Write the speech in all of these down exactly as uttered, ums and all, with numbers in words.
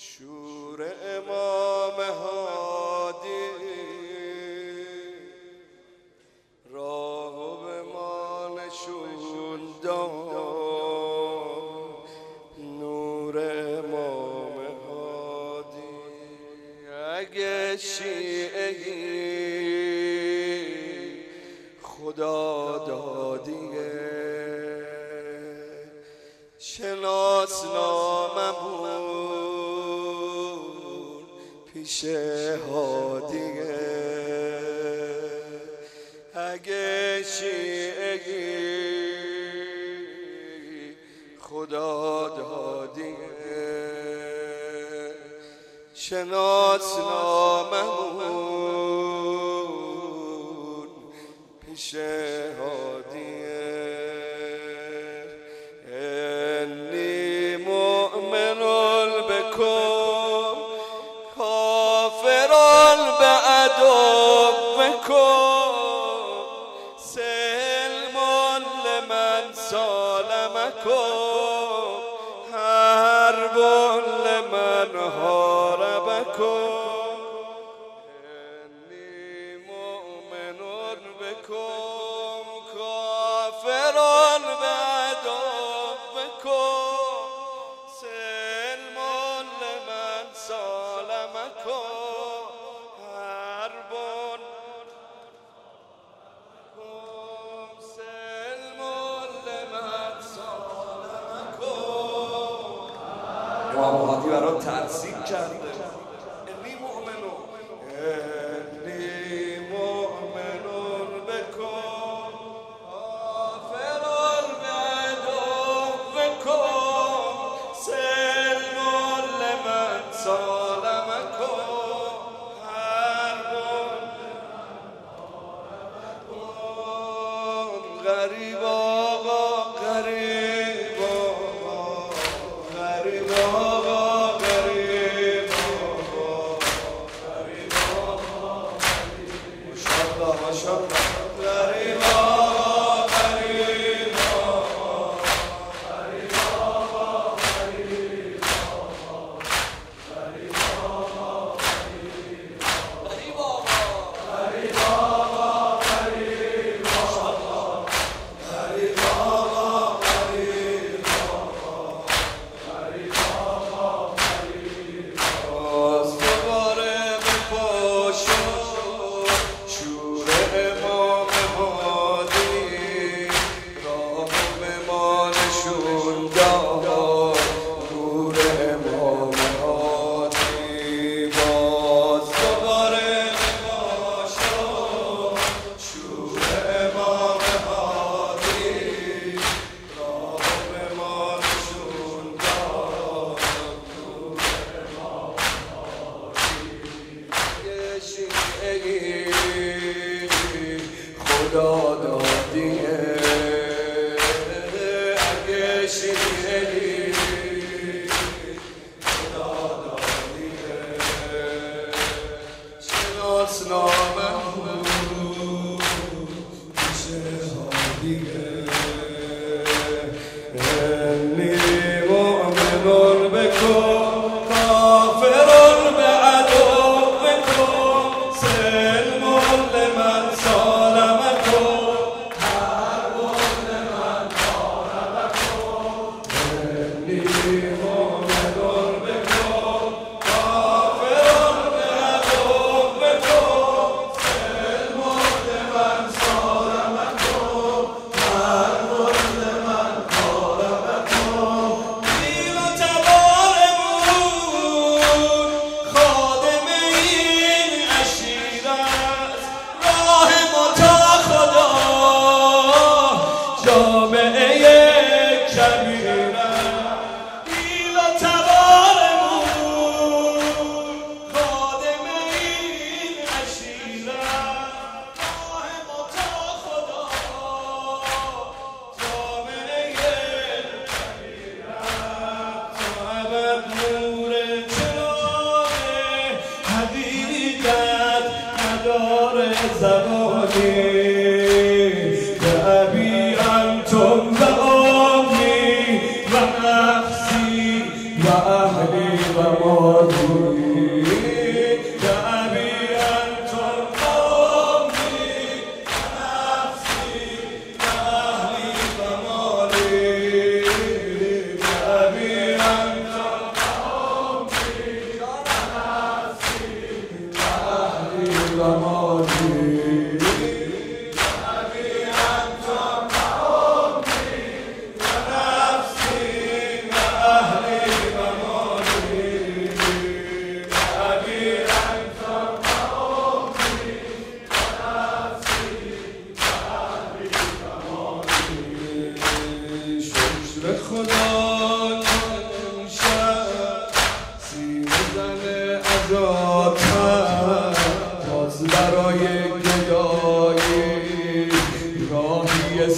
شور امام هادی راهو به ما نشون داد، نور امام هادی. اگه شیعه‌ای خدا دادیه شناسناممون پیش هادیه. اگه شیعه‌ای خدا دادیه شناسناممون پیش هادیه. انی مؤمن بکم کافر بعدوکم سلم لمن سالمکم حرب لمن حاربکم. انی مؤمن بکم کافر بعدوکم سلم لمن سالمکم حرب سلم لمن سالمکم. امام هادی برات ترسیم کرده. انی مؤمن انی مؤمن بکم کافر بعدوکم سلم لمن سالمکم حرب غریب آقا غریب آقا غریب آقا غریب آقا غریب آقا ماشاءالله ماشاءالله غریب آقا غریب آقا غریب آقا غریب آقا غریب آقا غریب آقا غریب آقا غریب آقا غریب آقا غریب آقا غریب آقا غریب باز دوباره بپاشو شور امام هادی راه به ما نشون داد، نور امام هادی. باز دوباره بپاشو شور امام هادی راه به ما نشون داد، نور امام هادی. یه شیعه‌ای خدا دادیه اگه شیعه‌ای خدا دادیه شناسناممون پیش هادیه. انی مؤمن بکم کافر بعدوکم سلم لمن سالمکم حرب لمن حاربکم. انی مؤمن بکم کافر بعدوکم سلم لمن سالمکم حرب لمن حاربکم. پیل و تبارمون خادم این عشیر است، راه ما تا خدا جامعه کبیر است. پیل و تبارمون خادم این عشیر است، راه ما تا خدا جامعه کبیر است. تو ابد نور چراغ حقیقت نداره زمانی به ابی انتو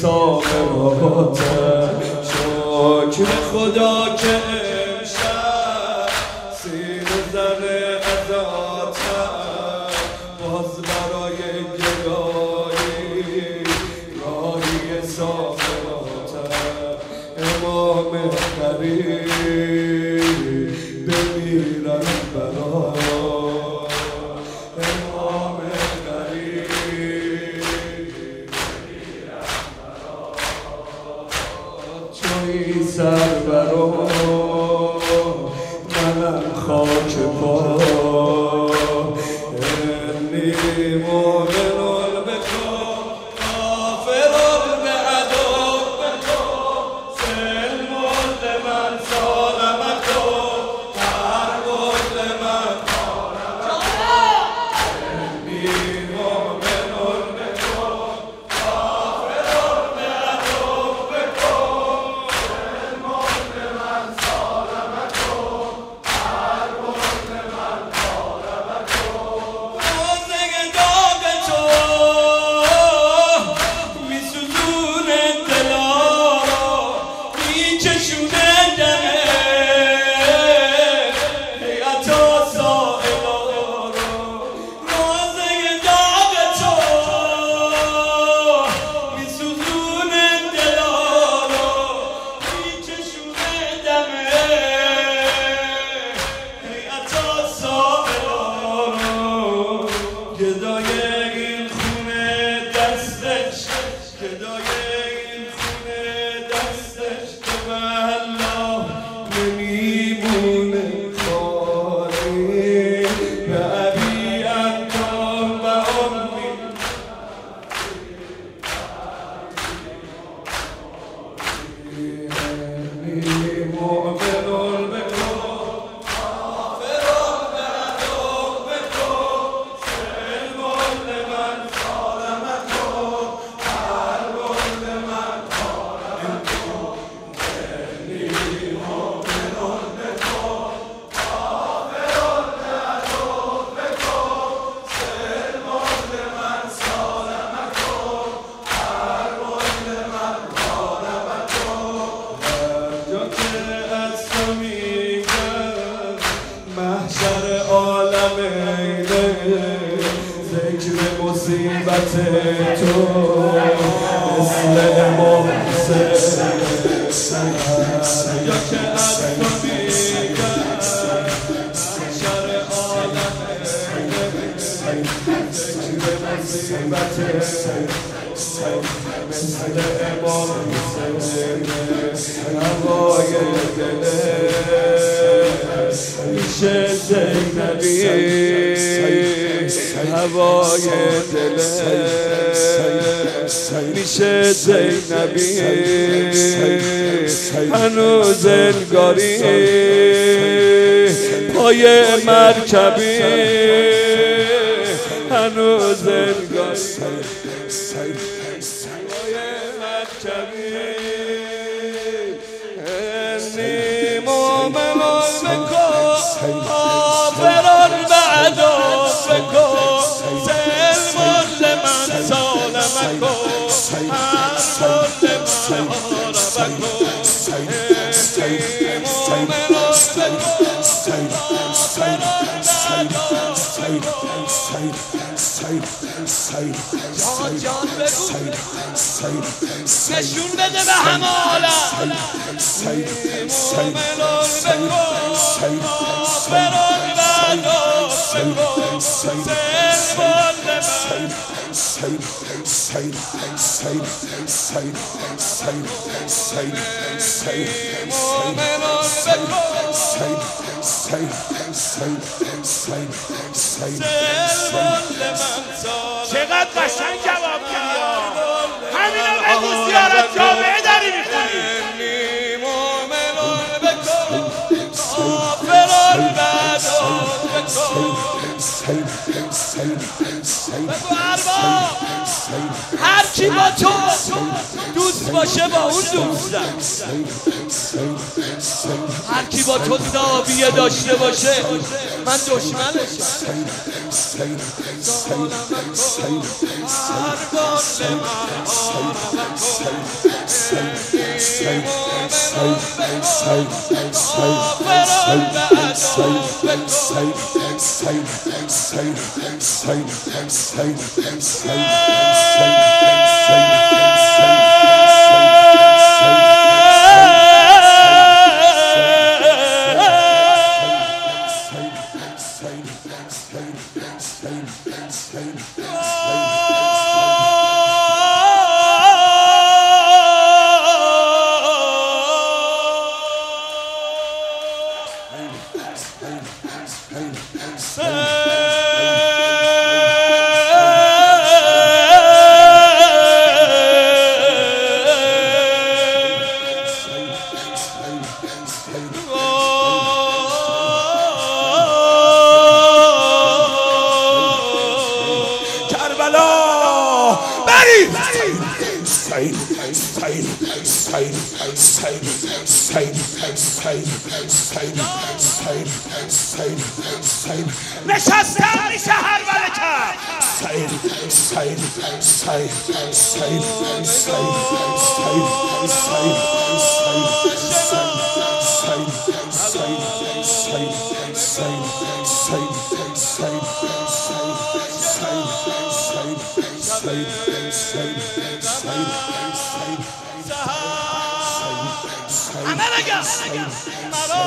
سامراتم شکر خدا که امشب سیر زده ازاتم باز برای گدایی راهی سامراتم امام قریب بمیرم برای امام قریب توی سر برا منم خاک پا انی مؤمنون بکن کافرون به عدو بکن سلمون لمن سالمکن هر بود لمن انی مؤمنون بکن کافرون به عدو بکن سلمون لمن سالمکن هر بود لمن روزه داغ تو میسوزونه دلا میچشونه دمه حیاتا سائلا روزه داغ تو میسوزونه دلا میچشونه دمه حیاتا سائلا گدای این خونه دستش گدای این خونه دستش که والله نمیمونه خالی به ابی انتم و امی انی مؤمنون بکن کافرون به عدو بکن سلمون لمن سالمکن هر بود لمن انی مؤمنون بکن کافرون به عدو بکن سلمون لمن سالمکن هر بود لمن هر جا که از تو میگم محشر عالم عینه ذکر مصیبت تو مثل امام حسین هر جا که از تو میگم محشر عالم عینه ذکر مصیبت مثل امام حسین هوای دله میشه زینبی هوای دله میشه زینبی هنوز انگاری پای مرکبی هنوز انگاری پای مرکبی انی مؤمنون بکن کافرون به عدو بکن سلمون لمن سالمکن هر بود لمن آرمکن انی مؤمنون بکن جان جان بگو نشون بده به همه عالم مؤمنون بکن کافرون به عدو بکن سلمون لمن مؤمنون چقدر قشنگ جواب میدی همینا بگو زیارت جامعه داری میخونی مؤمنون بکن کافرون به عدو بکن بگو ارباب هر کی با تو دوست باشه با اون دوستم. هر کی با تو زاویه داشته باشه من دشمنشم. نشستم میشه هر ملکم همه نگم مرا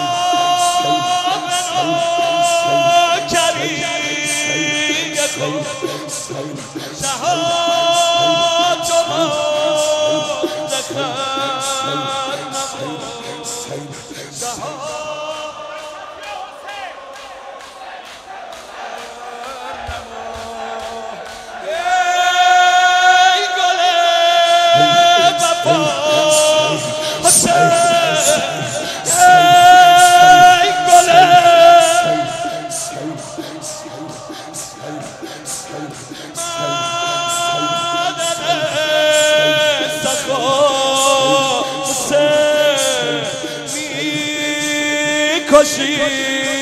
شهاد شما کشی